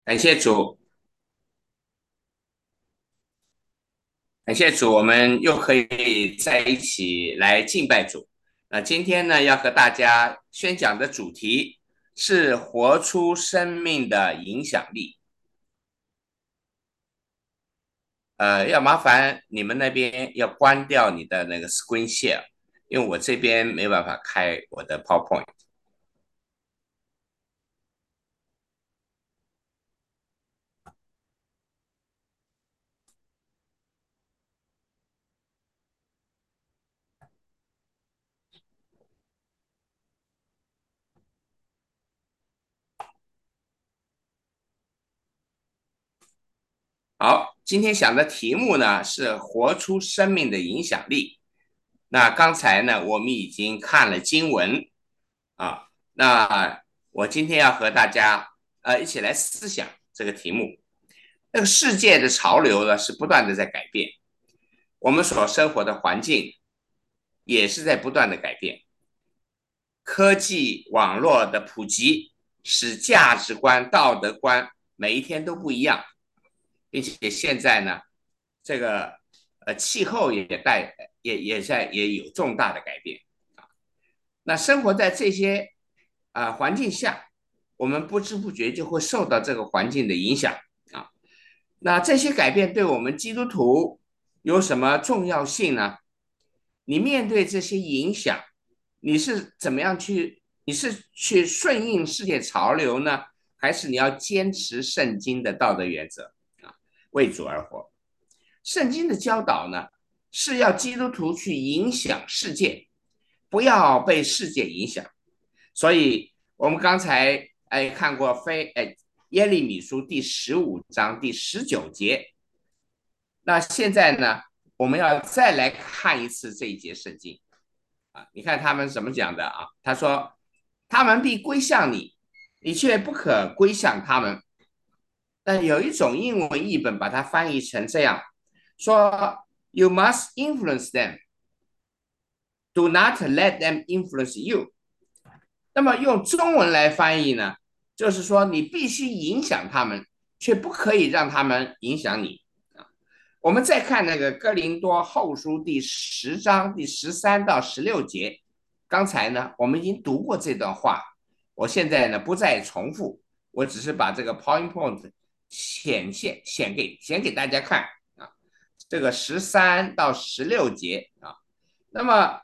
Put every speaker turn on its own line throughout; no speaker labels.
感谢主，感谢主，我们又可以在一起来敬拜主。那今天呢，要和大家宣讲的主题是活出生命的影响力。要麻烦你们那边要关掉你的那个 screen share，因为我这边没办法开我的 PowerPoint。好，今天想的题目呢是活出生命的影响力。那刚才呢，我们已经看了经文啊，那我今天要和大家一起来思想这个题目。这个世界的潮流呢是不断的在改变，我们所生活的环境也是在不断的改变。科技网络的普及使价值观、道德观每一天都不一样，并且现在呢，这个气候也有重大的改变。那生活在这些环境下，我们不知不觉就会受到这个环境的影响啊。那这些改变对我们基督徒有什么重要性呢？你面对这些影响，你是怎么样去？你是去顺应世界潮流呢，还是你要坚持圣经的道德原则啊，为主而活？圣经的教导呢，是要基督徒去影响世界，不要被世界影响。所以，我们刚才看过耶利米书第15章第19节，那现在呢，我们要再来看一次这一节圣经啊。你看他们怎么讲的啊？他说：“他们必归向你，你却不可归向他们。”但有一种英文译本把它翻译成这样说：“You must influence them, do not let them influence you。”那么用中文来翻译呢，就是说你必须影响他们，却不可以让他们影响你。我们再看那个哥林多后书第10章第13到16节，刚才呢我们已经读过这段话，我现在呢不再重复，我只是把这个 PowerPoint 显给大家看啊。这个13到16节啊，那么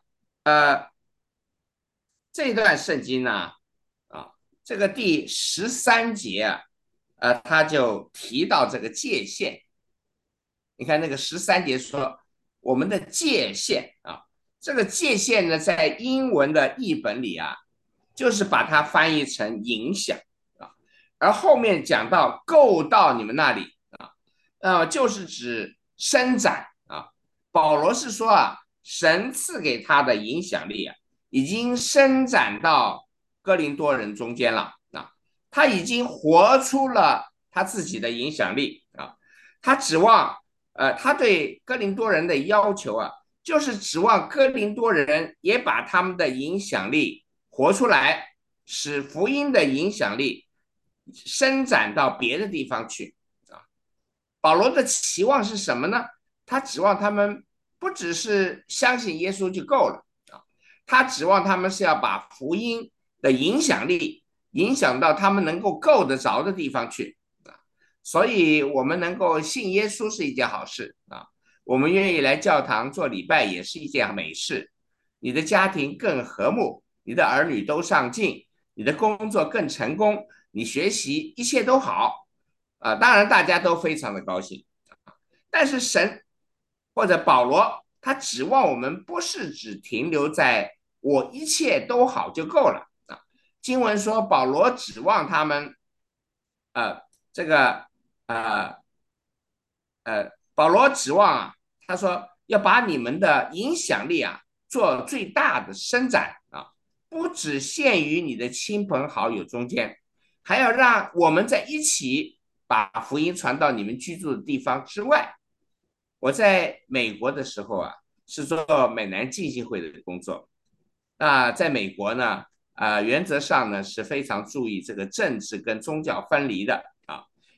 这段圣经呢啊，这个第13节啊，他就提到这个界限。你看那个13节说我们的界限啊，这个界限呢，在英文的译本里啊，就是把它翻译成影响啊，而后面讲到够到你们那里啊，就是指伸展啊。保罗是说啊，神赐给他的影响力啊，已经伸展到哥林多人中间了啊，他已经活出了他自己的影响力啊，他指望他对哥林多人的要求啊，就是指望哥林多人也把他们的影响力活出来，使福音的影响力伸展到别的地方去啊。保罗的期望是什么呢？他指望他们不只是相信耶稣就够了啊，他指望他们是要把福音的影响力影响到他们能够够得着的地方去啊。所以，我们能够信耶稣是一件好事啊，我们愿意来教堂做礼拜也是一件美事。你的家庭更和睦，你的儿女都上进，你的工作更成功，你学习一切都好当然大家都非常的高兴。但是神或者保罗，他指望我们不是只停留在我一切都好就够了啊。经文说保罗指望他们呃这个呃保罗指望啊，他说要把你们的影响力啊做最大的伸展啊，不只限于你的亲朋好友中间，还要让我们在一起把福音传到你们居住的地方之外。我在美国的时候啊，是做美南浸信会的工作。那在美国呢，原则上呢是非常注意这个政治跟宗教分离的啊。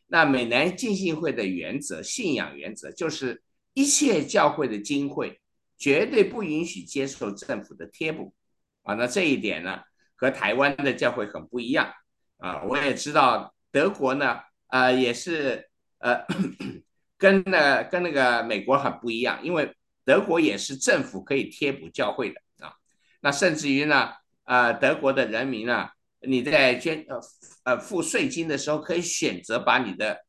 那美南浸信会的原则，信仰原则就是一切教会的经费绝对不允许接受政府的贴补啊。那这一点呢，和台湾的教会很不一样啊。我也知道德国呢，也是跟那个美国很不一样，因为德国也是政府可以贴补教会的啊。那甚至于呢，德国的人民呢，你在付税金的时候，可以选择把你的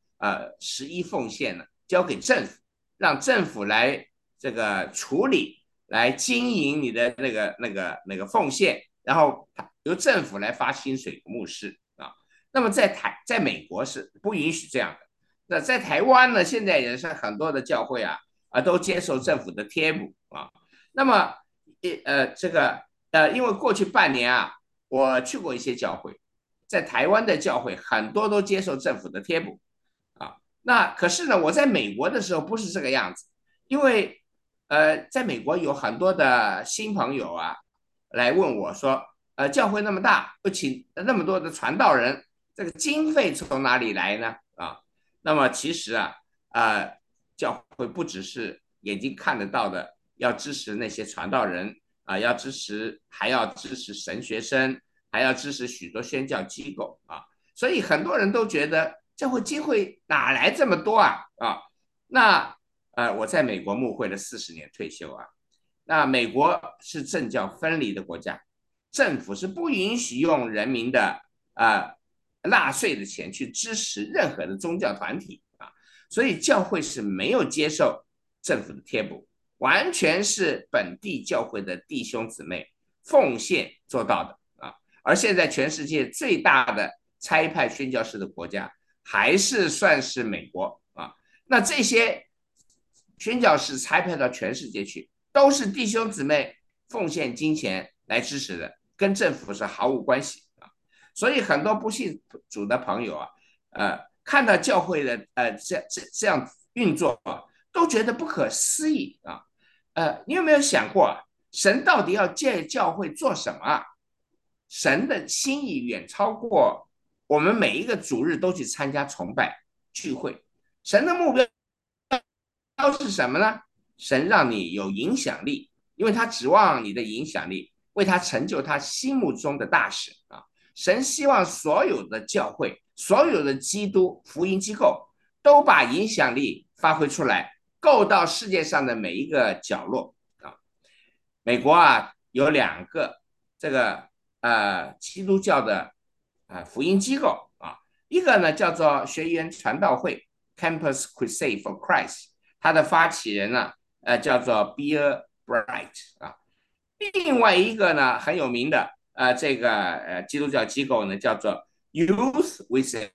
11奉献呢交给政府，让政府来这个处理，来经营你的那个奉献，然后由政府来发薪水给牧师啊。那么在美国是不允许这样的。那在台湾呢，现在也是很多的教会都接受政府的贴补啊。那么这个因为过去半年我去过一些教会，在台湾的教会很多都接受政府的贴补啊。那可是呢，我在美国的时候不是这个样子，因为在美国有很多的新朋友来问我说，教会那么大，不请那么多的传道人，这个经费从哪里来呢？啊，那么其实教会不只是眼睛看得到的，要支持那些传道人要支持，还要支持神学生，还要支持许多宣教机构啊。所以很多人都觉得教会机会哪来这么多那我在美国牧会了40年退休那美国是政教分离的国家，政府是不允许用人民的纳税的钱去支持任何的宗教团体所以教会是没有接受政府的贴补，完全是本地教会的弟兄姊妹奉献做到的而现在全世界最大的差派宣教士的国家还是算是美国那这些宣教士差派到全世界去，都是弟兄姊妹奉献金钱来支持的，跟政府是毫无关系所以很多不信主的朋友看到教会的这样运作都觉得不可思议你有没有想过神到底要借教会做什么神的心意远超过我们每一个主日都去参加崇拜聚会，神的目标是什么呢？神让你有影响力，因为他指望你的影响力为他成就他心目中的大事神希望所有的教会，所有的基督福音机构都把影响力发挥出来，够到世界上的每一个角落美国有2个这个基督教的福音机构一个呢叫做学员传道会 Campus Crusade for Christ， 它的发起人呢叫做 Bill Bright 另外一个呢很有名的这个基督教机构呢叫做 Youth with a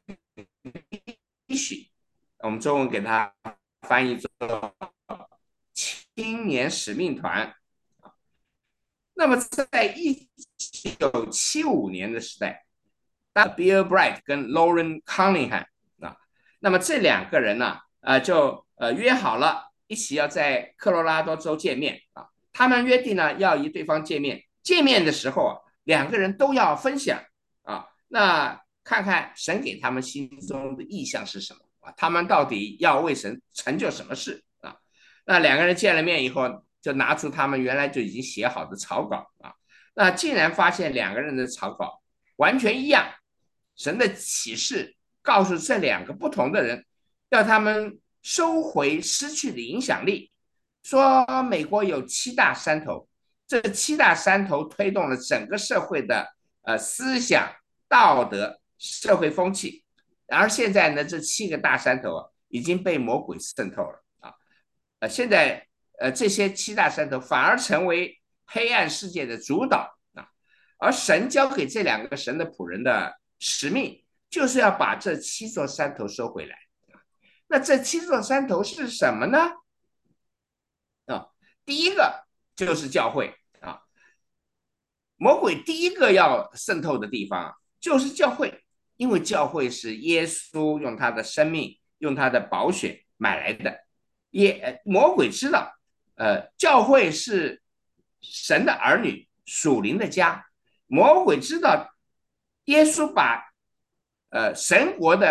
Mission， 我们中文给它翻译做青年使命团。那么在1975年的时代，Bill Bright 跟 Lauren Cunningham 那么这2个人呢就约好了一起要在科罗拉多州见面他们约定呢要与对方见面，见面的时候2个人都要分享那看看神给他们心中的意向是什么他们到底要为神成就什么事那2个人见了面以后，就拿出他们原来就已经写好的草稿那竟然发现2个人的草稿完全一样，神的启示告诉这2个不同的人，要他们收回失去的影响力，说美国有7大山头，这7大山头推动了整个社会的思想、道德、社会风气，而现在呢，这7个大山头已经被魔鬼渗透了现在这些7大山头反而成为黑暗世界的主导而神交给这2个神的仆人的使命，就是要把这7座山头收回来那这7座山头是什么呢第一个就是教会魔鬼第一个要渗透的地方就是教会，因为教会是耶稣用他的生命用他的宝血买来的魔鬼知道教会是神的儿女属灵的家，魔鬼知道耶稣把神国的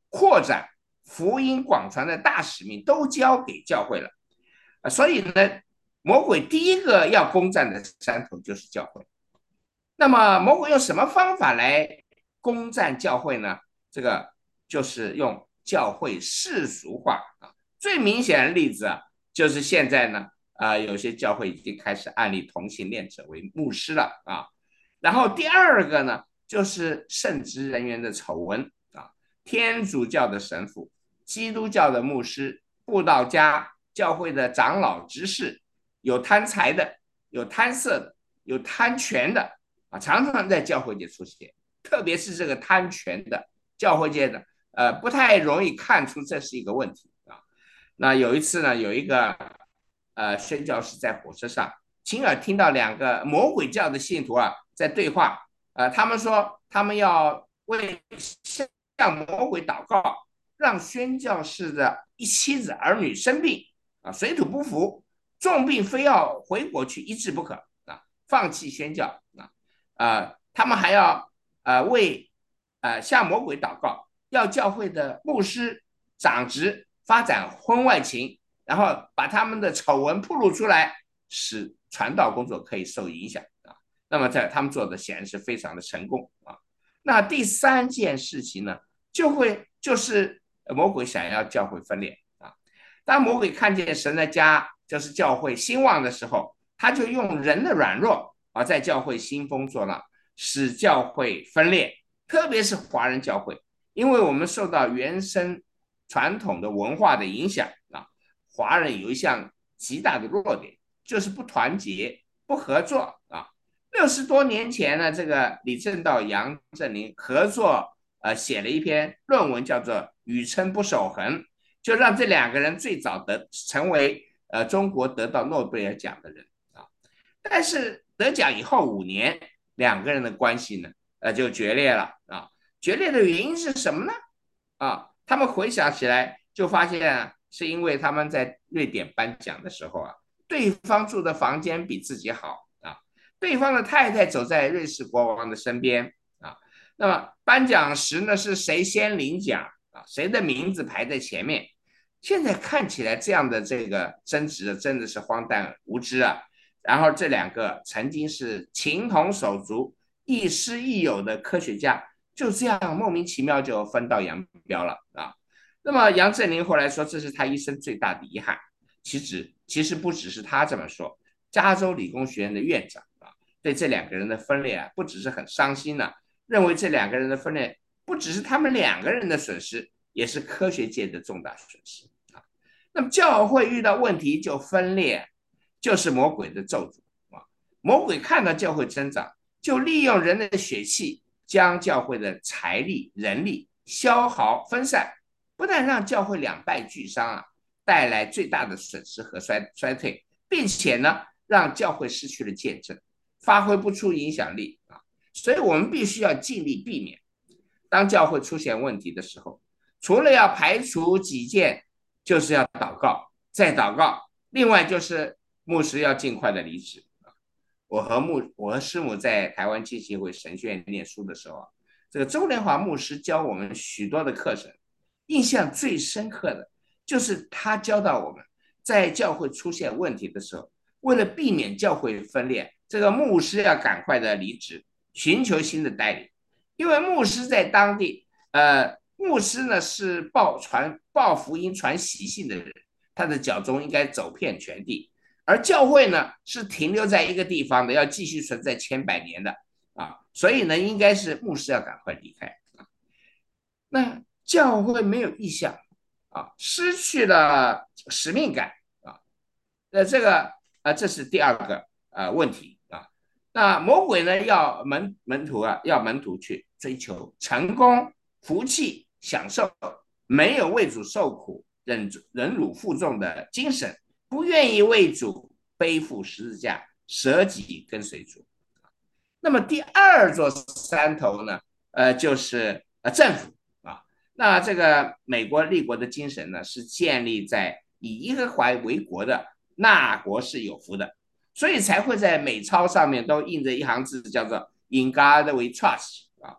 扩展福音广传的大使命都交给教会了。所以呢，魔鬼第一个要攻占的山头就是教会。那么魔鬼用什么方法来攻占教会呢？这个就是用教会世俗化啊。最明显的例子啊，就是现在呢，有些教会已经开始案例同性恋者为牧师了啊。然后第二个呢，就是圣职人员的丑闻啊，天主教的神父、基督教的牧师、布道家、教会的长老执事，有贪财的，有贪色的，有贪权的啊，常常在教会界出现，特别是这个贪权的教会界的，不太容易看出这是一个问题啊。那有一次呢，有一个宣教士在火车上亲耳听到两个魔鬼教的信徒啊在对话，他们说他们要为向魔鬼祷告，让宣教士的一妻子儿女生病啊，水土不服，重病非要回国去医治不可啊，放弃宣教他们还要为向魔鬼祷告，要教会的牧师长职发展婚外情，然后把他们的丑闻暴露出来，使传道工作可以受影响啊。那么在他们做的显然是非常的成功啊。那第三件事情呢，就是魔鬼想要教会分裂啊。当魔鬼看见神的家就是教会兴旺的时候，他就用人的软弱啊，在教会兴风作浪，使教会分裂，特别是华人教会，因为我们受到原生传统的文化的影响啊，华人有一项极大的弱点，就是不团结、不合作啊。60多年前呢，这个李政道、杨振宁合作，写了一篇论文，叫做《与称不守恒》，就让这两个人最早成为中国得到诺贝尔奖的人啊。但是得奖以后5年，两个人的关系呢，就决裂了啊。决裂的原因是什么呢？他们回想起来就发现是因为他们在瑞典颁奖的时候对方住的房间比自己好啊，对方的太太走在瑞士国王的身边啊。那么颁奖时呢，是谁先领奖啊？谁的名字排在前面？现在看起来这样的这个争执真的是荒诞无知啊。然后这两个曾经是情同手足、亦师亦友的科学家，就这样莫名其妙就分道扬镳了啊。那么杨振宁后来说，这是他一生最大的遗憾。其实不只是他这么说，加州理工学院的院长对这两个人的分裂不只是很伤心认为这两个人的分裂不只是他们两个人的损失，也是科学界的重大损失那么教会遇到问题就分裂，就是魔鬼的咒诅魔鬼看到教会增长，就利用人的血气，将教会的财力、人力消耗分散，不但让教会两败俱伤带来最大的损失和衰退，并且呢，让教会失去了见证，发挥不出影响力所以我们必须要尽力避免，当教会出现问题的时候，除了要排除己见，就是要祷告，再祷告。另外就是牧师要尽快的离职。我和师母在台湾浸信会神学院念书的时候这个周连华牧师教我们许多的课程，印象最深刻的就是他教导我们，在教会出现问题的时候，为了避免教会分裂，这个牧师要赶快的离职，寻求新的带领，因为牧师在当地，牧师呢是报福音、传喜信的人，他的脚中应该走遍全地。而教会呢是停留在一个地方的，要继续存在千百年的所以呢，应该是牧师要赶快离开那教会没有意向失去了使命感那这个这是第二个问题那魔鬼呢要门徒要门徒去追求成功、福气、享受，没有为主受苦、忍辱负重的精神。不愿意为主背负十字架，舍己跟随主。那么第二座山头呢，就是政府那这个美国立国的精神呢，是建立在以耶和华为国的，那国是有福的，所以才会在美钞上面都印着一行字，叫做 "In God We Trust"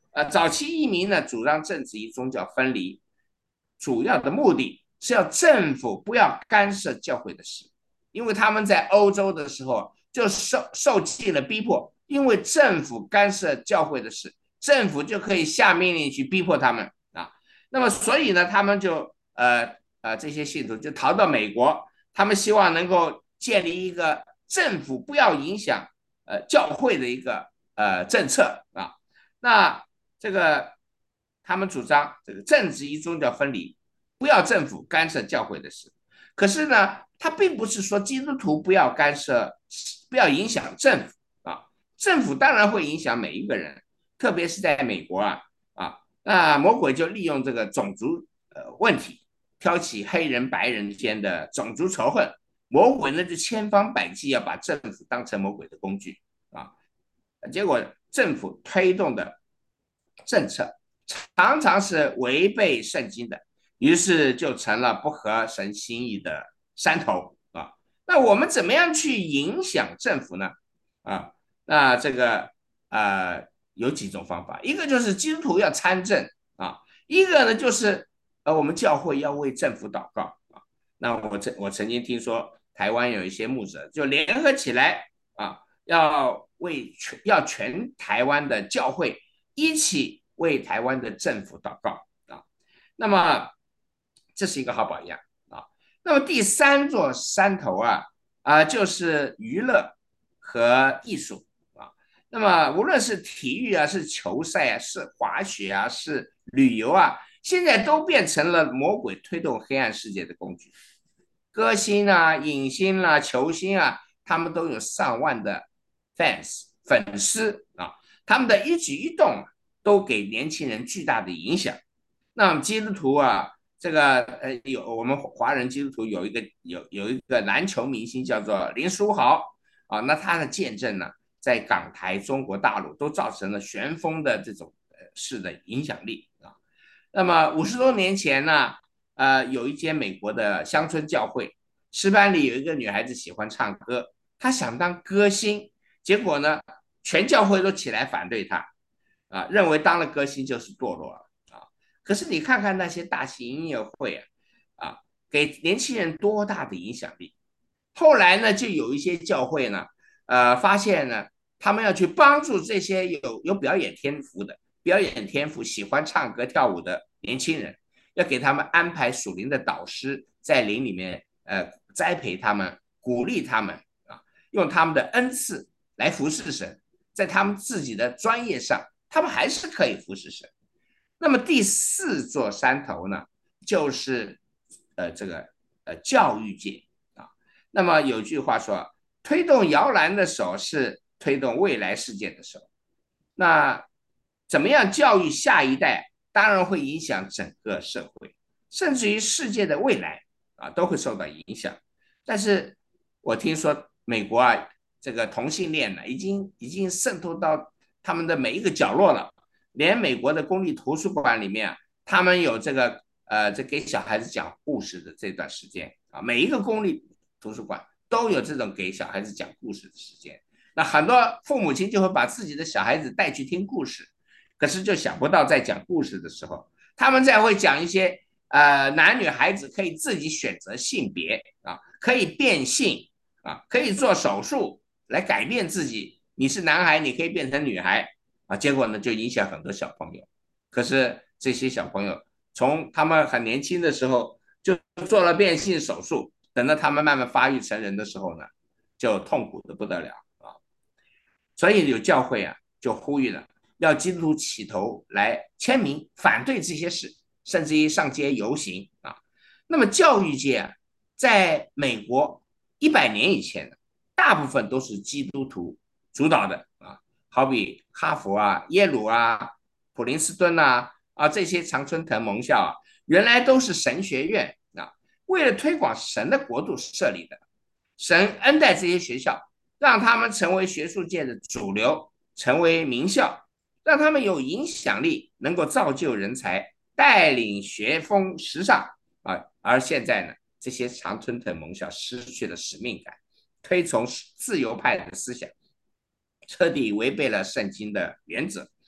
早期移民呢主张政治与宗教分离，主要的目的是要政府不要干涉教会的事，因为他们在欧洲的时候就受尽了逼迫，因为政府干涉教会的事，政府就可以下命令去逼迫他们啊。那么所以呢，他们就这些信徒就逃到美国，他们希望能够建立一个政府不要影响教会的一个政策啊。那这个他们主张这个政治与宗教分离，不要政府干涉教会的事。可是呢，他并不是说基督徒不要干涉，不要影响政府啊。政府当然会影响每一个人，特别是在美国那魔鬼就利用这个种族问题，挑起黑人白人间的种族仇恨。魔鬼呢就千方百计要把政府当成魔鬼的工具啊。结果政府推动的政策常常是违背圣经的，于是就成了不合神心意的山头啊。那我们怎么样去影响政府呢？啊，那这个有几种方法，一个就是基督徒要参政啊，一个呢就是我们教会要为政府祷告啊。那我曾经听说台湾有一些牧者就联合起来啊，要全台湾的教会一起为台湾的政府祷告啊。那么这是一个好榜样啊。那么第三座山头就是娱乐和艺术啊。那么无论是体育是球赛是滑雪是旅游现在都变成了魔鬼推动黑暗世界的工具。歌星影星球星他们都有上万的粉丝啊，他们的一举一动都给年轻人巨大的影响。那么基督徒这个我们华人基督徒有一个篮球明星叫做林书豪那他的见证呢，在港台、中国大陆都造成了旋风的这种事的影响力啊。那么50多年前呢，有一间美国的乡村教会，诗班里有一个女孩子喜欢唱歌，她想当歌星，结果呢，全教会都起来反对她认为当了歌星就是堕落了可是你看看那些大型音乐会给年轻人多大的影响力。后来呢，就有一些教会呢，发现呢，他们要去帮助这些有表演天赋的、喜欢唱歌跳舞的年轻人，要给他们安排属灵的导师，在灵里面栽培他们，鼓励他们用他们的恩赐来服侍神，在他们自己的专业上，他们还是可以服侍神。那么第四座山头呢，就是这个教育界那么有句话说，推动摇篮的手是推动未来世界的手。那怎么样教育下一代，当然会影响整个社会，甚至于世界的未来都会受到影响。但是我听说美国这个同性恋呢，已经渗透到他们的每一个角落了，连美国的公立图书馆里面他们有这给小孩子讲故事的这段时间每一个公立图书馆都有这种给小孩子讲故事的时间。那很多父母亲就会把自己的小孩子带去听故事，可是就想不到在讲故事的时候，他们再会讲一些男女孩子可以自己选择性别可以变性可以做手术来改变自己，你是男孩你可以变成女孩结果呢就影响很多小朋友。可是这些小朋友从他们很年轻的时候就做了变性手术，等到他们慢慢发育成人的时候呢，就痛苦的不得了所以有教会就呼吁了，要基督徒起头来签名反对这些事，甚至于上街游行那么教育界在美国100年以前大部分都是基督徒主导的好比哈佛耶鲁普林斯顿这些常春藤盟校原来都是神学院为了推广神的国度设立的。神恩待这些学校，让他们成为学术界的主流，成为名校，让他们有影响力，能够造就人才，带领学风时尚而现在呢，这些常春藤盟校失去了使命感，推崇自由派的思想，彻底违背了圣经的原则。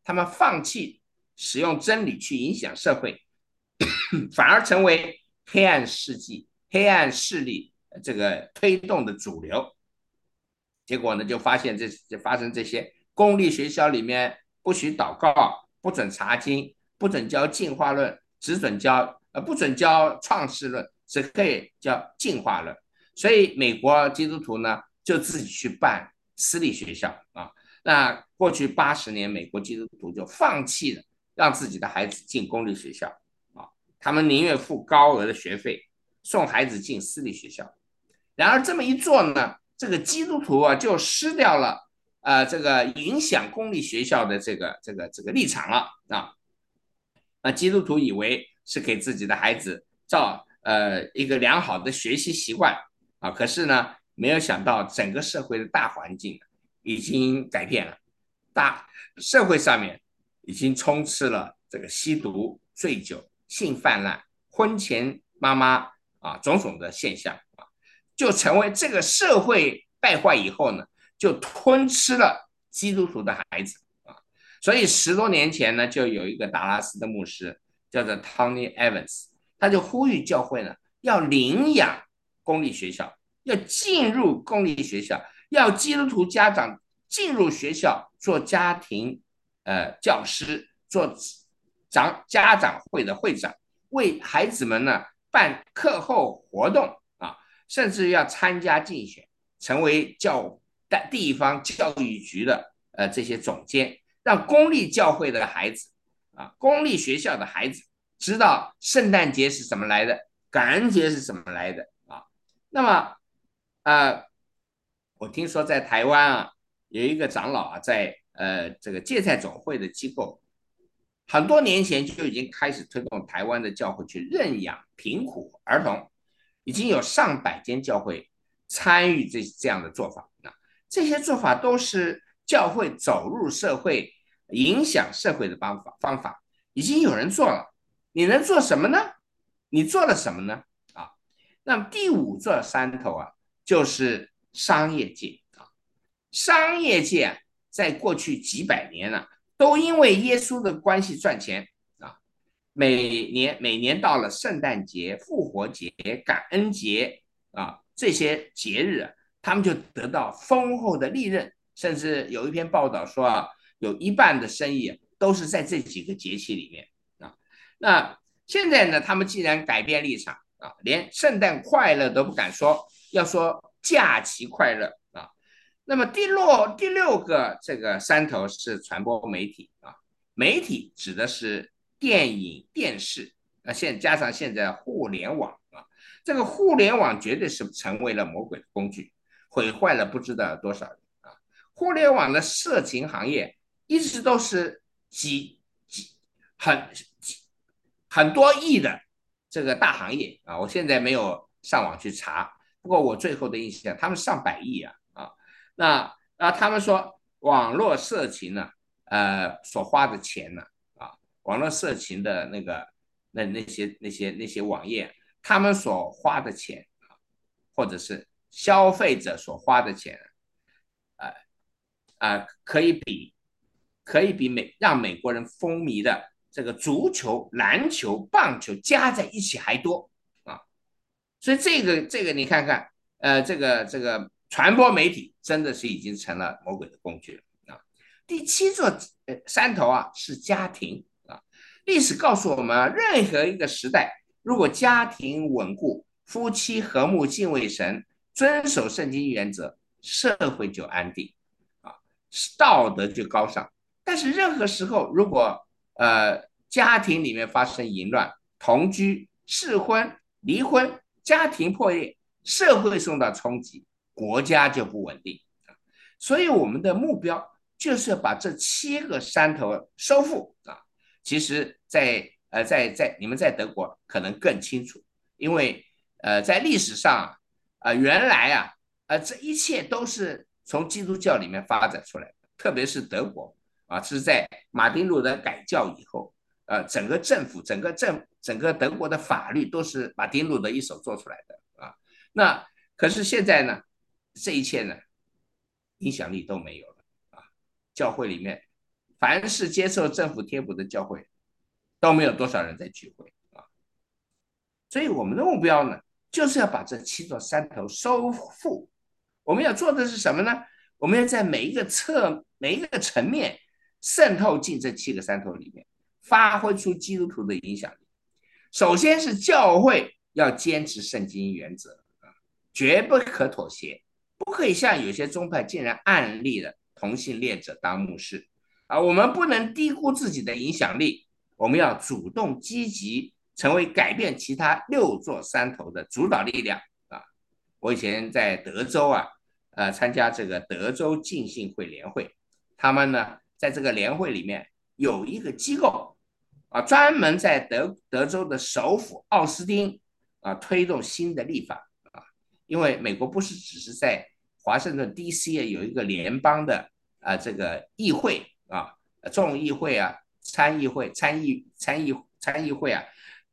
他们放弃使用真理去影响社会，反而成为黑暗势力这个推动的主流。结果呢，就发生这些公立学校里面不许祷告，不准查经，不准教进化论，只准教不准教创世论，只可以教进化论。所以美国基督徒呢就自己去办私立学校啊。那过去80年，美国基督徒就放弃了让自己的孩子进公立学校啊，他们宁愿付高额的学费送孩子进私立学校。然而这么一做呢，这个基督徒啊就失掉了这个影响公立学校的这个立场了啊。那基督徒以为是给自己的孩子造一个良好的学习习惯啊，可是呢，没有想到整个社会的大环境已经改变了，大社会上面已经充斥了这个吸毒、醉酒、性泛滥、婚前妈妈啊种种的现象啊，就成为这个社会败坏以后呢，就吞吃了基督徒的孩子。所以10多年前呢，就有一个达拉斯的牧师叫做 Tony Evans， 他就呼吁教会呢要领养公立学校，要进入公立学校，要基督徒家长进入学校做家庭教师，做家长会的会长，为孩子们呢办课后活动啊，甚至要参加竞选，成为地方教育局的这些总监。让公立教会的孩子啊，公立学校的孩子知道圣诞节是怎么来的，感恩节是怎么来的啊。那么，我听说在台湾啊，有一个长老啊，在这个芥菜总会的机构，很多年前就已经开始推动台湾的教会去认养贫苦儿童，已经有上百间教会参与这样的做法。那这些做法都是教会走入社会、影响社会的方法，已经有人做了。你能做什么呢？你做了什么呢？啊，那么第5座山头啊，就是商业界啊。商业界啊，在过去几百年啊，都因为耶稣的关系赚钱啊。每年到了圣诞节、复活节、感恩节啊这些节日啊，他们就得到丰厚的利润，甚至有一篇报道说啊，有一半的生意都是在这几个节气里面啊。那现在呢，他们既然改变立场啊，连圣诞快乐都不敢说，要说假期快乐啊。那么第六个这个山头是传播媒体啊，媒体指的是电影、电视，加上现在互联网啊，这个互联网绝对是成为了魔鬼的工具，毁坏了不知道多少人啊。互联网的色情行业一直都是很很多亿的这个大行业啊，我现在没有上网去查，不过我最后的印象，他们上百亿啊。那他们说网络色情呢，所花的钱呢，啊，网络色情的那些网页，他们所花的钱，或者是消费者所花的钱，呃可以比让美国人风靡的这个足球、篮球、棒球加在一起还多啊！所以这个你看看，这个传播媒体真的是已经成了魔鬼的工具了啊！第7座山头啊是家庭啊，历史告诉我们啊，任何一个时代，如果家庭稳固，夫妻和睦、敬畏神，遵守圣经原则，社会就安定啊，道德就高尚。但是任何时候，如果家庭里面发生淫乱、同居、试婚、离婚、家庭破裂，社会受到冲击，国家就不稳定。所以我们的目标就是要把这7个山头收复啊。其实在你们在德国可能更清楚，因为在历史上原来这一切都是从基督教里面发展出来的，特别是德国啊，是在马丁路德改教以后，整个政府、整个德国的法律都是马丁路德一手做出来的啊。那可是现在呢，这一切呢，影响力都没有了啊。教会里面凡是接受政府贴补的教会，都没有多少人在聚会啊。所以我们的目标呢，就是要把这七座山头收复。我们要做的是什么呢？我们要在每一个层面渗透进这七个山头里面，发挥出基督徒的影响力。首先是教会要坚持圣经原则啊，绝不可妥协，不可以像有些宗派竟然暗立了同性恋者当牧师啊。我们不能低估自己的影响力，我们要主动积极，成为改变其他六座山头的主导力量啊。我以前在德州啊，参加这个德州浸信会联会，他们呢在这个联会里面有一个机构啊，专门在德州的首府奥斯汀啊推动新的立法啊，因为美国不是只是在华盛顿 DC 有一个联邦的这个议会啊，众议会啊、参议会、参议会啊，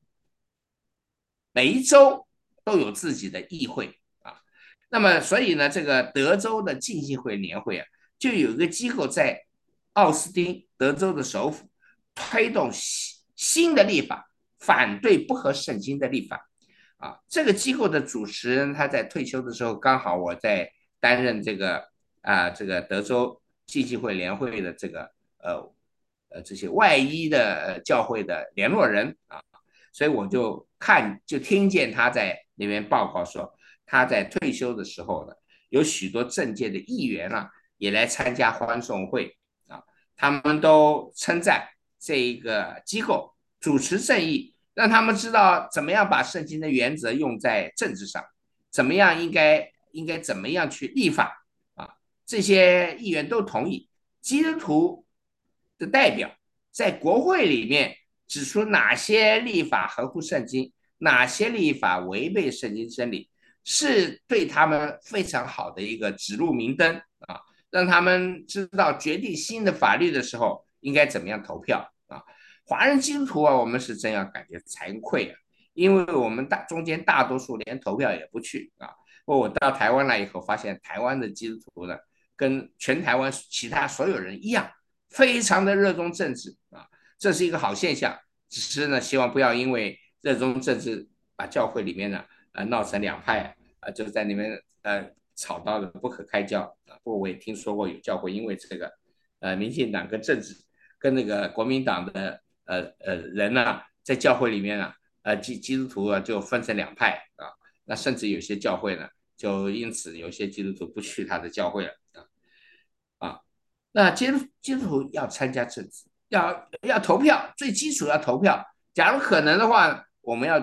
每一州都有自己的议会啊。那么，所以呢，这个德州的浸信会年会啊，就有一个机构在奥斯汀，德州的首府，推动新的立法，反对不合圣经的立法啊。这个机构的主持人他在退休的时候，刚好我在担任这个德州浸信会联会的这些外衣的教会的联络人啊。所以我就听见他在那边报告说，他在退休的时候呢，有许多政界的议员啊，也来参加欢送会啊，他们都称赞这一个机构主持正义，让他们知道怎么样把圣经的原则用在政治上，怎么样应该怎么样去立法啊，这些议员都同意，基督徒的代表在国会里面指出哪些立法合乎圣经，哪些立法违背圣经真理，是对他们非常好的一个指路明灯啊，让他们知道决定新的法律的时候应该怎么样投票啊。华人基督徒啊，我们是真要感觉惭愧啊，因为我们中间大多数连投票也不去啊。我到台湾来以后，发现台湾的基督徒呢，跟全台湾其他所有人一样，非常的热衷政治啊，这是一个好现象。只是呢，希望不要因为热衷政治，把教会里面呢闹成两派啊，就在里面吵到了不可开交啊。不过我也听说过有教会因为这个民进党跟政治跟那个国民党的人呢、在教会里面啊基督徒啊就分成两派啊，那甚至有些教会呢就因此有些基督徒不去他的教会了啊。那基督徒要参加政治，要投票，最基础要投票。假如可能的话，我们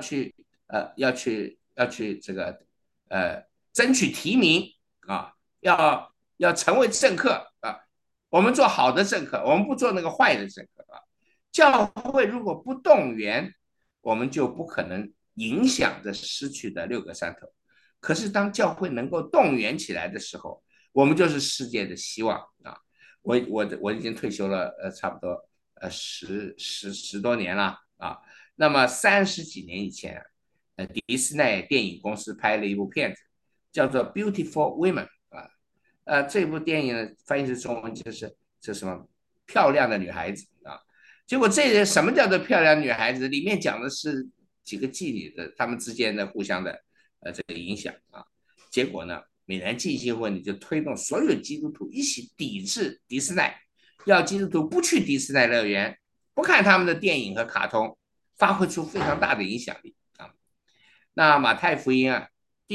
要去这个争取提名啊，要成为政客啊。我们做好的政客，我们不做那个坏的政客啊。教会如果不动员，我们就不可能影响着失去的六个山头。可是当教会能够动员起来的时候，我们就是世界的希望啊！我已经退休了，差不多十多年了啊。那么30几年以前，迪士尼电影公司拍了一部片子，叫做《Beautiful Women》啊，这部电影呢翻译成中文就是这什么漂亮的女孩子啊。结果这什么叫做漂亮女孩子？里面讲的是几个妓女的她们之间的互相的这个影响啊。结果呢，美南浸信会你就推动所有基督徒一起抵制迪士尼，要基督徒不去迪士尼乐园，不看他们的电影和卡通，发挥出非常大的影响力啊。那马太福音啊，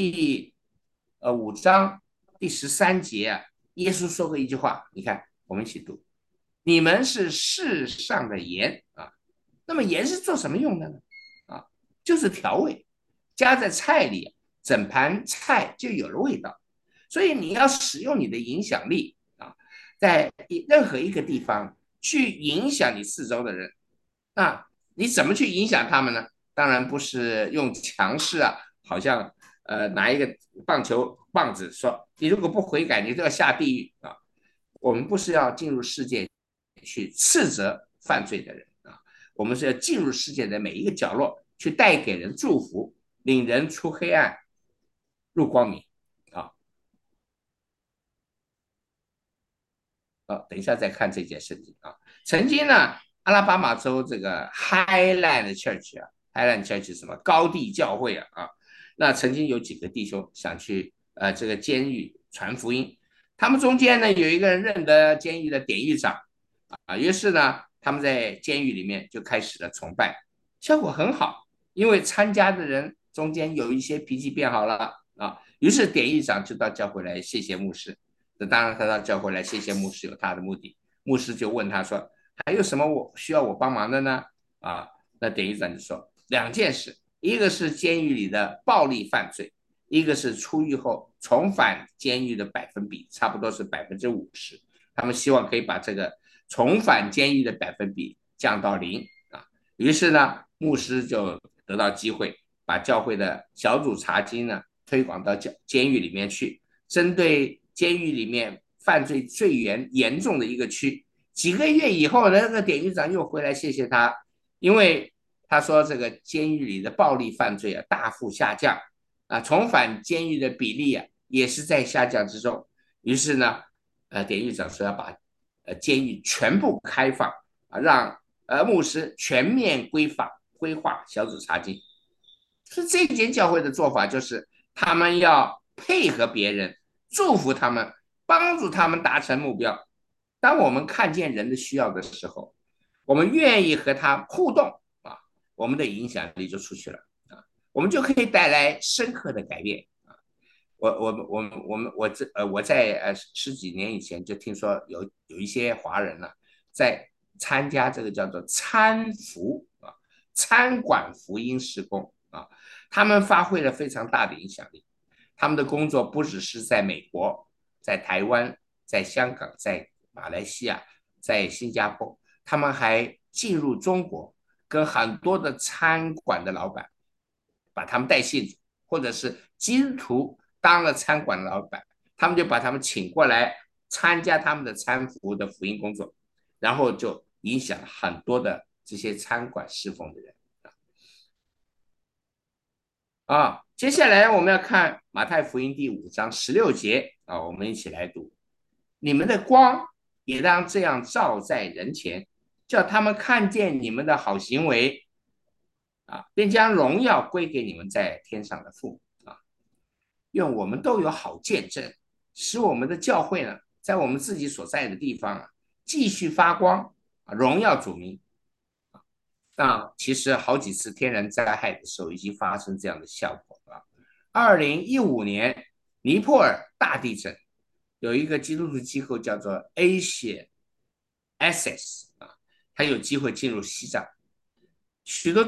第5章第13节啊，耶稣说过一句话，你看，我们一起读：你们是世上的盐啊。那么盐是做什么用的呢？啊，就是调味，加在菜里，整盘菜就有了味道。所以你要使用你的影响力啊，在任何一个地方去影响你四周的人。那你怎么去影响他们呢？当然不是用强势啊，好像拿一个棒球棒子说你如果不悔改，你都要下地狱啊。我们不是要进入世界去斥责犯罪的人啊，我们是要进入世界的每一个角落，去带给人祝福，领人出黑暗入光明啊。等一下再看这件事情啊。 曾经呢，阿拉巴马州这个 Highland Church 啊，Highland Church 什么高地教会那曾经有几个弟兄想去这个监狱传福音，他们中间呢有一个人认得监狱的典狱长于是呢他们在监狱里面就开始了崇拜，效果很好，因为参加的人中间有一些脾气变好了于是典狱长就到教会来谢谢牧师，这当然他到教会来谢谢牧师有他的目的，牧师就问他说还有什么需要我帮忙的呢？那典狱长就说两件事，一个是监狱里的暴力犯罪，一个是出狱后重返监狱的百分比，差不多是50%。他们希望可以把这个重返监狱的百分比降到0于是呢，牧师就得到机会，把教会的小组查经呢推广到监狱里面去，针对监狱里面犯罪最严重的一个区。几个月以后，那个典狱长又回来谢谢他，因为他说这个监狱里的暴力犯罪大幅下降重返监狱的比例也是在下降之中。于是呢，典狱长说要把监狱全部开放让牧师全面规划小组查经。是这间教会的做法，就是他们要配合别人，祝福他们，帮助他们达成目标。当我们看见人的需要的时候，我们愿意和他互动我们的影响力就出去了我们就可以带来深刻的改变我在十几年以前就听说有一些华人在参加这个叫做餐馆福音施工他们发挥了非常大的影响力。他们的工作不只是在美国，在台湾，在香港，在马来西亚，在新加坡，他们还进入中国，跟很多的餐馆的老板把他们带信主，或者是基督徒当了餐馆的老板，他们就把他们请过来参加他们的餐服的福音工作，然后就影响很多的这些餐馆侍奉的人接下来我们要看马太福音第5章16节我们一起来读。你们的光也当这样照在人前，叫他们看见你们的好行为便将荣耀归给你们在天上的父愿我们都有好见证，使我们的教会呢，在我们自己所在的地方继续发光荣耀主名。其实好几次天然灾害的时候已经发生这样的效果了。2015年尼泊尔大地震，有一个基督徒机构叫做 Asia Access 它有机会进入西藏，许多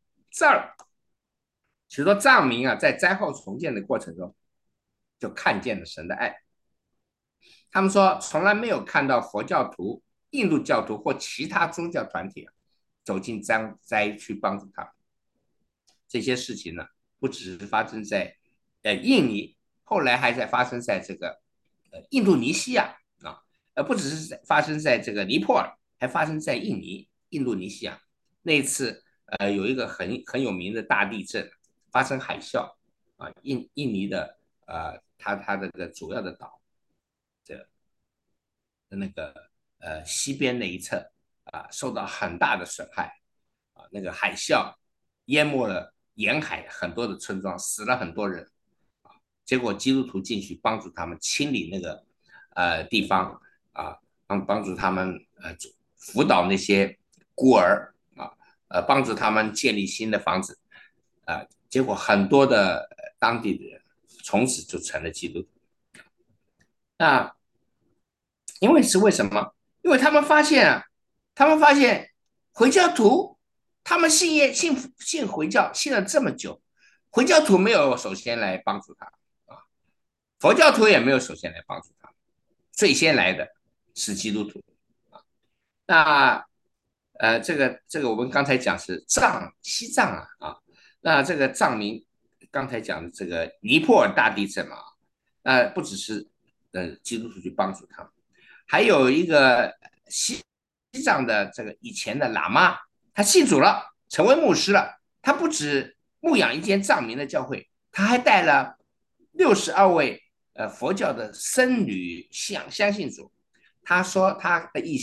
藏民在灾后重建的过程中就看见了神的爱。他们说从来没有看到佛教徒、印度教徒或其他宗教团体走进灾区帮助他们。这些事情呢，不只是发生在印尼，后来还在发生在这个印度尼西亚不只是发生在这个尼泊尔，还发生在印度尼西亚。那一次有一个很有名的大地震，发生海啸印尼的它的这个主要的岛，这那个西边那一侧受到很大的损害那个海啸淹没了沿海很多的村庄，死了很多人结果基督徒进去帮助他们清理那个地方帮助他们辅导那些孤儿帮助他们建立新的房子结果很多的当地的人从此就成了基督徒。那因为是为什么？因为他们发现回教徒，他们信回教信了这么久，回教徒没有首先来帮助他佛教徒也没有首先来帮助他，最先来的是基督徒那这个我们刚才讲是西藏那这个藏民刚才讲的这个尼泊尔大地震不只是基督徒去帮助他们，还有一个西藏的这个以前的喇嘛，他信主了，成为牧师了。他不止牧养一间藏民的教会，他还带了62位佛教的僧侣相信主。他说他的意向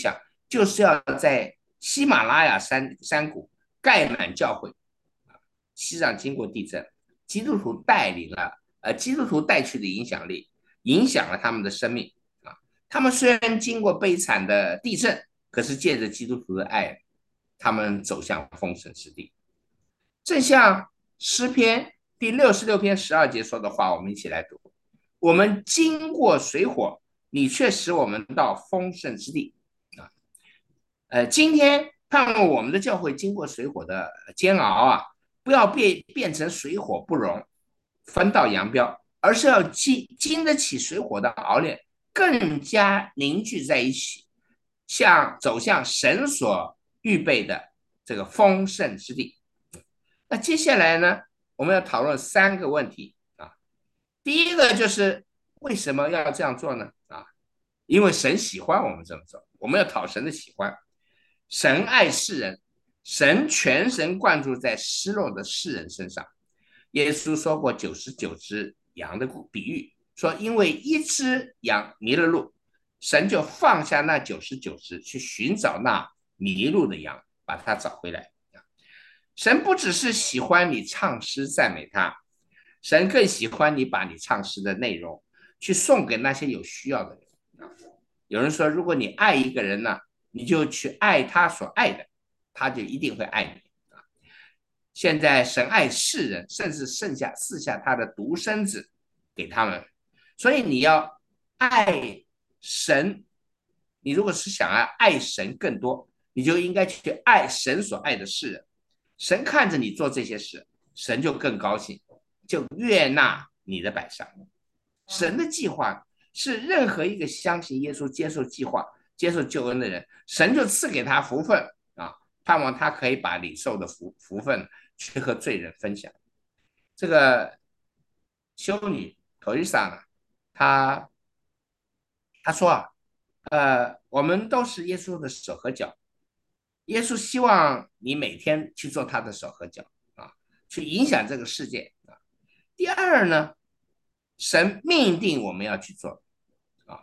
就是要在喜马拉雅山谷盖满教会。西藏经过地震，基督徒带去的影响力，影响了他们的生命啊。他们虽然经过悲惨的地震，可是借着基督徒的爱，他们走向丰盛之地。正像诗篇第66篇12节说的话，我们一起来读：我们经过水火，你却使我们到丰盛之地。啊，今天盼望我们的教会经过水火的煎熬啊，不要变成水火不容，分道扬镳，而是要经得起水火的熬炼，更加凝聚在一起，走向神所预备的这个丰盛之地。那接下来呢，我们要讨论3个问题啊。第一个就是为什么要这样做呢？啊，因为神喜欢我们这么做，我们要讨神的喜欢。神爱世人，神全神贯注在失落的世人身上。耶稣说过99只羊的比喻，说因为一只羊迷了路，神就放下那99只去寻找那迷路的羊，把它找回来。神不只是喜欢你唱诗赞美他，神更喜欢你把你唱诗的内容去送给那些有需要的人。有人说，如果你爱一个人呢，你就去爱他所爱的，他就一定会爱你。现在神爱世人，甚至赐下他的独生子给他们，所以你要爱神。你如果是想要爱神更多，你就应该去爱神所爱的世人。神看着你做这些事，神就更高兴，就悦纳你的摆上。神的计划是任何一个相信耶稣、接受计划、接受救恩的人，神就赐给他福分啊，盼望他可以把领受的福分去和罪人分享。这个修女头一上啊，她她说啊，我们都是耶稣的手和脚，耶稣希望你每天去做他的手和脚啊，去影响这个世界啊。第二呢，神命定我们要去做啊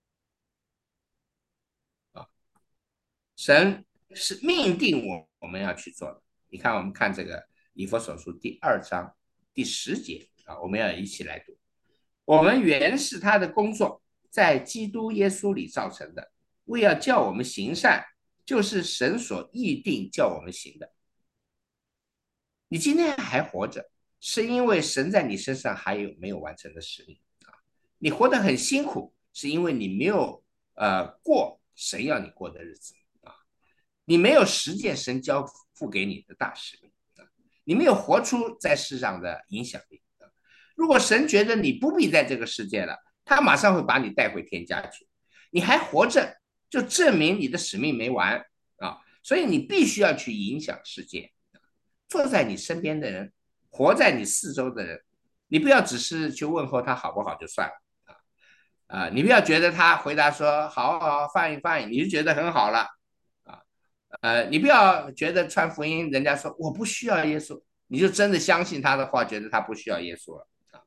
啊，神是命定我们要去做的。你看，我们看这个以弗所书第2章第10节啊，我们要一起来读。我们原是他的工作，在基督耶稣里造成的，为要叫我们行善，就是神所预定叫我们行的。你今天还活着，是因为神在你身上还有没有完成的使命啊？你活得很辛苦，是因为你没有过神要你过的日子啊，你没有实践神交付给你的大使命啊，你没有活出在世上的影响力啊。如果神觉得你不必在这个世界了，他马上会把你带回天家去。你还活着，就证明你的使命没完啊，所以你必须要去影响世界。坐在你身边的人，活在你四周的人，你不要只是去问候他好不好就算了你不要觉得他回答说好好 fine fine，你就觉得很好了啊。你不要觉得传福音，人家说我不需要耶稣，你就真的相信他的话，觉得他不需要耶稣了啊。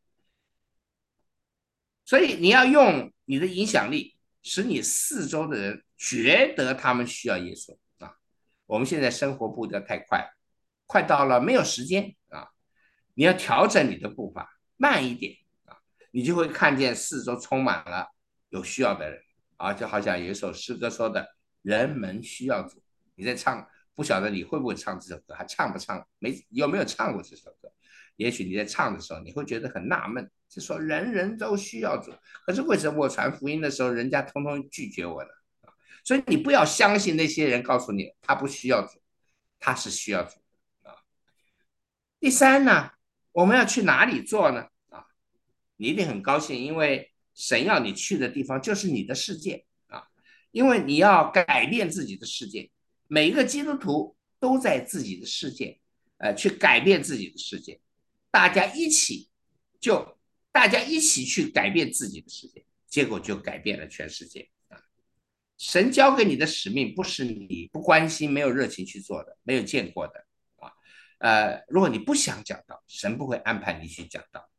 所以你要用你的影响力，使你四周的人觉得他们需要耶稣啊。我们现在生活步调太快，快到了没有时间啊，你要调整你的步伐，慢一点啊，你就会看见四周充满了有需要的人啊，就好像有一首诗歌说的“人们需要主”。你在唱，不晓得你会不会唱这首歌，还唱不唱？有没有唱过这首歌？也许你在唱的时候，你会觉得很纳闷，就说人人都需要主，可是为什么我传福音的时候，人家通通拒绝我呢？所以你不要相信那些人告诉你他不需要主，他是需要主啊。第三呢，我们要去哪里做呢？啊，你一定很高兴，因为神要你去的地方就是你的世界啊，因为你要改变自己的世界。每一个基督徒都在自己的世界，去改变自己的世界。大家一起就大家一起去改变自己的世界，结果就改变了全世界啊。神交给你的使命不是你不关心、没有热情去做的，没有见过的啊。如果你不想讲道，神不会安排你去讲道。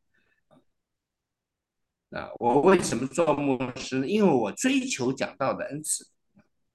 我为什么做牧师呢？因为我追求讲道的恩赐。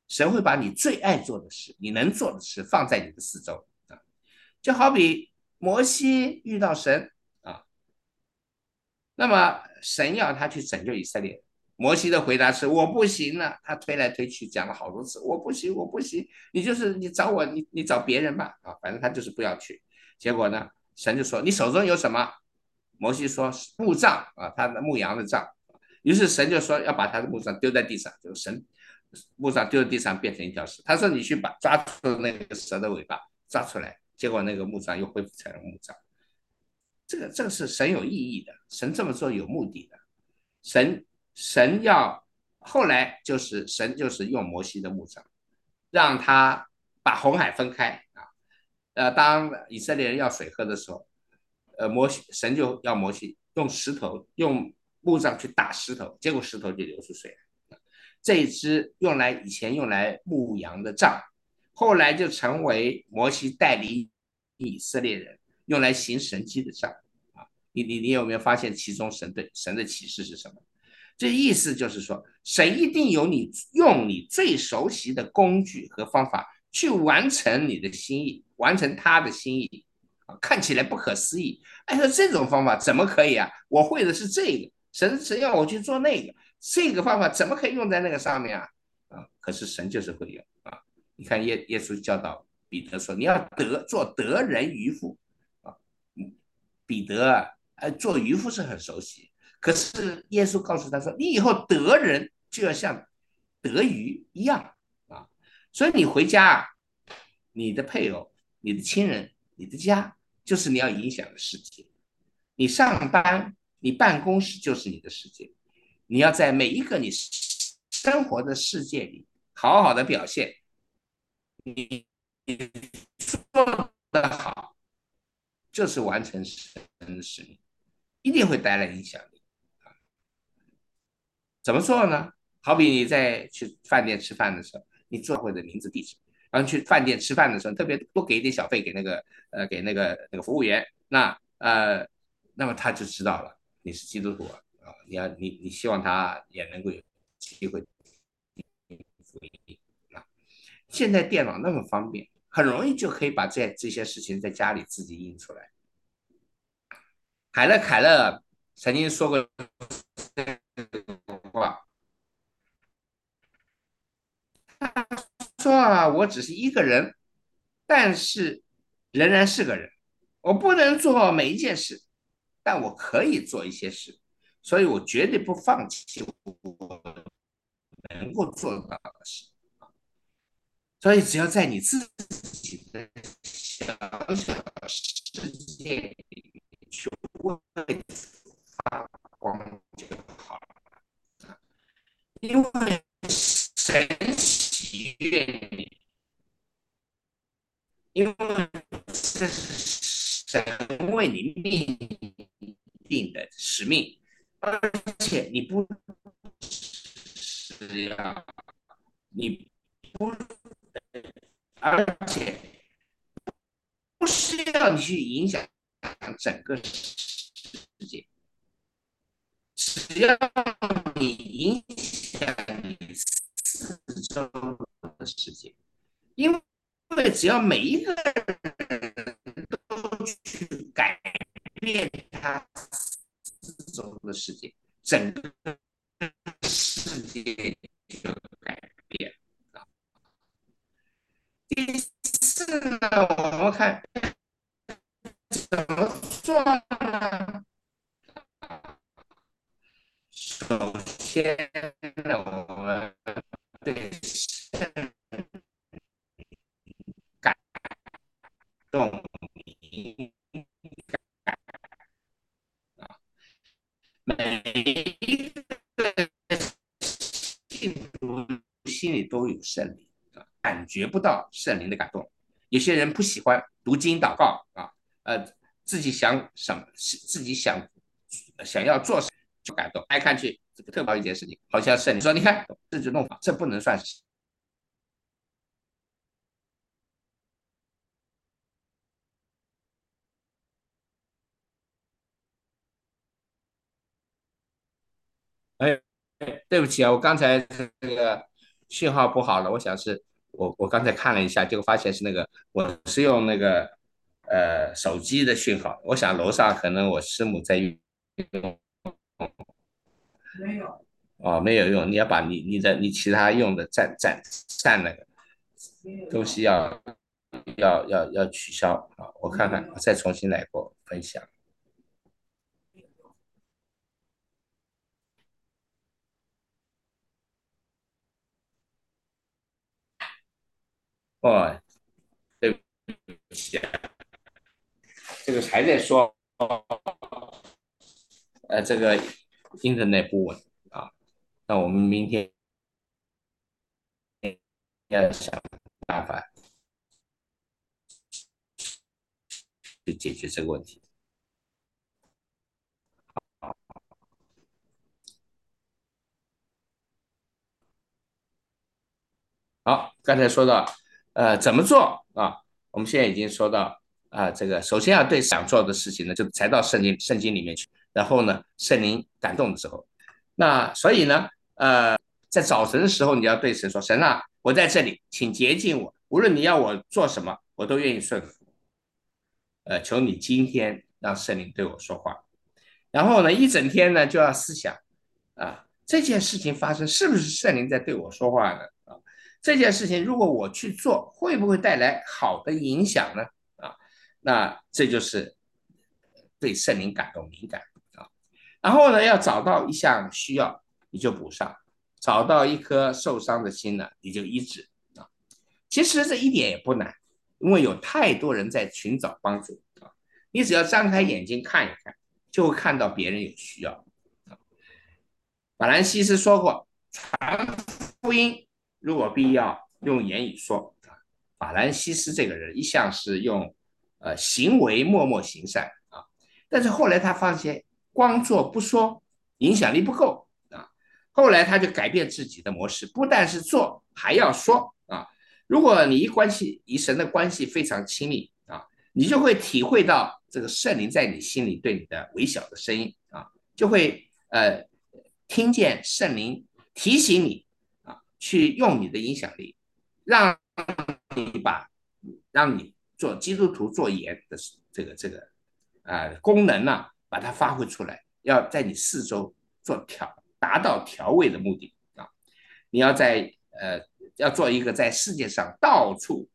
神会把你最爱做的事，你能做的事放在你的四周啊。就好比摩西遇到神啊，那么神要他去拯救以色列，摩西的回答是我不行了，他推来推去讲了好多次，我不行，我不行，你找我，你找别人吧啊，反正他就是不要去。结果呢，神就说你手中有什么？摩西说木杖啊，他的牧羊的杖。于是神就说要把他的木杖丢在地上，就是神木杖丢在地上变成一条蛇。他说你去把抓住那个蛇的尾巴抓出来，结果那个木杖又恢复成了木杖。这个是神有意义的，神这么做有目的的。神要后来就是神就是用摩西的木杖，让他把红海分开啊。当以色列人要水喝的时候，神就要摩西用石头用木杖去打石头，结果石头就流出水来。这一支以前用来牧羊的杖，后来就成为摩西带领以色列人用来行神迹的杖啊。你有没有发现其中神的启示是什么？这意思就是说，神一定有用你最熟悉的工具和方法去完成你的心意，完成他的心意啊，看起来不可思议。按照这种方法怎么可以啊？我会的是这个，神要我去做那个，这个方法怎么可以用在那个上面啊？啊，可是神就是会用啊。你看耶稣教导彼得说，你要做得人渔夫啊。彼得做渔夫是很熟悉，可是耶稣告诉他说，你以后得人就要像得鱼一样啊。所以你回家啊，你的配偶、你的亲人、你的家，就是你要影响的世界。你上班，你办公室就是你的世界。你要在每一个你生活的世界里好好的表现，你做得好，就是完成神的使命，一定会带来影响力。怎么做呢？好比你在去饭店吃饭的时候，你做会的名字地址，然后去饭店吃饭的时候，特别多给一点小费给那个服务员，那么他就知道了你是基督徒啊。你希望他也能够有机会福音啊。现在电脑那么方便，很容易就可以把这些事情在家里自己印出来。凯勒曾经说过话，说啊，我只是一个人，但是仍然是个人。我不能做每一件事，但我可以做一些事，所以我绝对不放弃我能够做到的事。所以只要在你自己的小小的世界里去为发光就好了，因为神喜悦你，因为这是神为你命定的使命，而且你不是要你不，而且不是要你去影响整个世界，只要你影响你四周的世界，因为只要每一个人都去改变他四周的世界，整个世界就改变。第四呢，我们看怎么做呢？首先呢，我们对肾感动敏啊，每一个信徒心里都有圣灵啊，感觉不到圣灵的感动。有些人不喜欢读经祷告啊，自己想什么，自己想要做什么就感动，爱看去这个特别一件事情，好像圣灵说，你看这就弄法，这不能算是。哎，对不起啊，我刚才这个讯号不好了，我想是我刚才看了一下，结果发现是那个我是用那个手机的讯号，我想楼上可能我师母在用。哦，没有用，你要把你其他用的占那个东西要取消啊！我看看，我再重新来过分享。哦，对不起啊，这个还在说这个 internet 不稳啊，那我们明天要想办法去解决这个问题。好，刚才说到怎么做啊？我们现在已经说到这个首先要对想做的事情呢，就才到圣经里面去，然后呢，圣灵感动的时候，那所以呢，在早晨的时候，你要对神说：神啊，我在这里，请洁净我，无论你要我做什么，我都愿意顺服。求你今天让圣灵对我说话。然后呢，一整天呢就要思想这件事情发生是不是圣灵在对我说话呢？这件事情如果我去做，会不会带来好的影响呢？那这就是对圣灵感动敏感啊。然后呢，要找到一项需要，你就补上；找到一颗受伤的心呢，你就医治啊。其实这一点也不难，因为有太多人在寻找帮助啊。你只要张开眼睛看一看，就会看到别人有需要。法兰西斯说过，福音如果必要用言语说，法兰西斯这个人一向是用行为默默行善啊，但是后来他发现光做不说影响力不够啊，后来他就改变自己的模式，不但是做还要说啊。如果你与神的关系非常亲密啊，你就会体会到这个圣灵在你心里对你的微小的声音啊，就会听见圣灵提醒你去用你的影响力，让你把让你做基督徒做盐的这个功能呢、把它发挥出来，要在你四周达到调味的目的啊。你要要做一个在世界上到处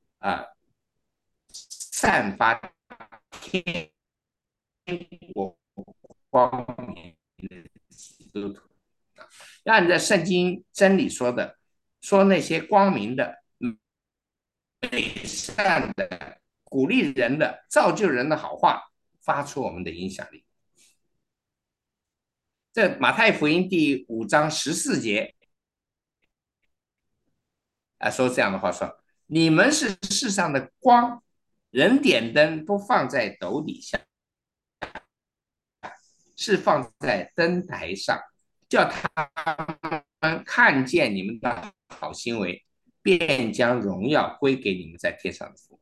散发天国光明的基督徒啊。按照圣经真理说的，说那些光明的、美善的、鼓励人的、造就人的好话，发出我们的影响力。这马太福音第5章14节说这样的话说：你们是世上的光，人点灯不放在斗底下，是放在灯台上，叫他们看见你们的好行为，便将荣耀归给你们在天上的父。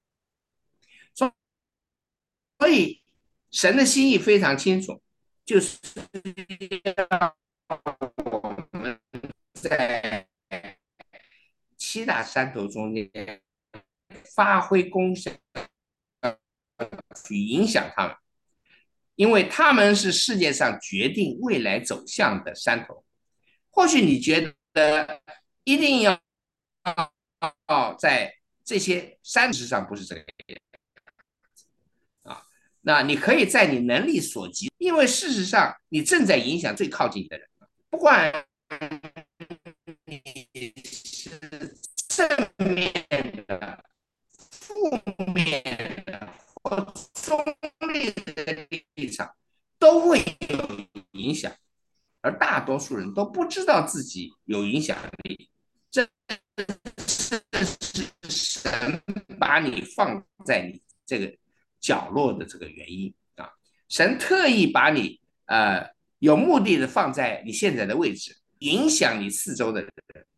所以神的心意非常清楚，就是要我们在七大山头中间发挥功效，去影响他们，因为他们是世界上决定未来走向的山头。或许你觉得一定要在这些山之上，不是这个啊。那你可以在你能力所及，因为事实上你正在影响最靠近你的人，不管你是正面的、负面的或中立的立场，都会有影响，而大多数人都不知道自己有影响力。这是神把你放在你这个角落的这个原因啊。神特意把你有目的的放在你现在的位置，影响你四周的人。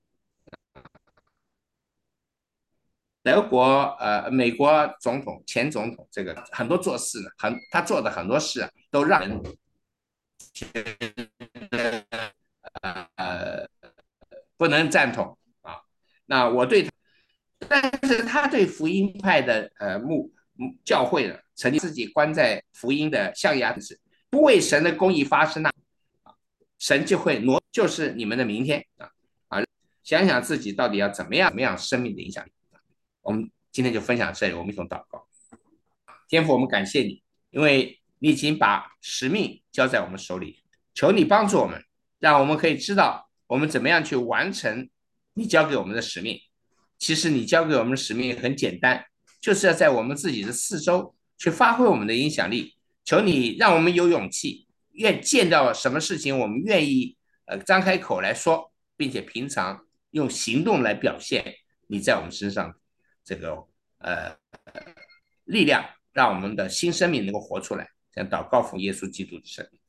德国美国前总统这个很多做事呢，他做的很多事都让人不能赞同啊。那我对他，但是他对福音派的教会呢，曾经自己关在福音的象牙子，不为神的公义发声呐，神就会就是你们的明天啊！想想自己到底要怎么样生命的影响力。我们今天就分享这里，我们一同祷告。天父，我们感谢你，因为你已经把使命交在我们手里，求你帮助我们，让我们可以知道我们怎么样去完成你交给我们的使命。其实你交给我们的使命很简单，就是要在我们自己的四周去发挥我们的影响力。求你让我们有勇气，愿见到什么事情，我们愿意张开口来说，并且平常用行动来表现你在我们身上这个呃力量，让我们的新生命能够活出来。这样祷告奉耶稣基督的圣名。